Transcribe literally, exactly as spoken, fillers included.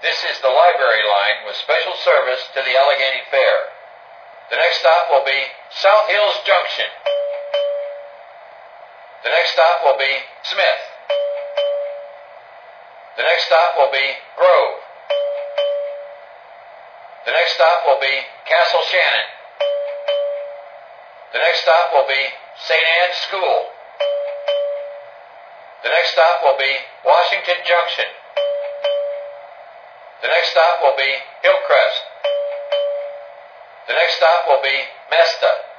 This is the library line with special service to the Allegheny Fair. The next stop will be South Hills Junction. The next stop will be Smith. The next stop will be Grove. The next stop will be Castle Shannon. The next stop will be Saint Anne's School. The next stop will be Washington Junction. The next stop will be Hillcrest. The next stop will be Mesta.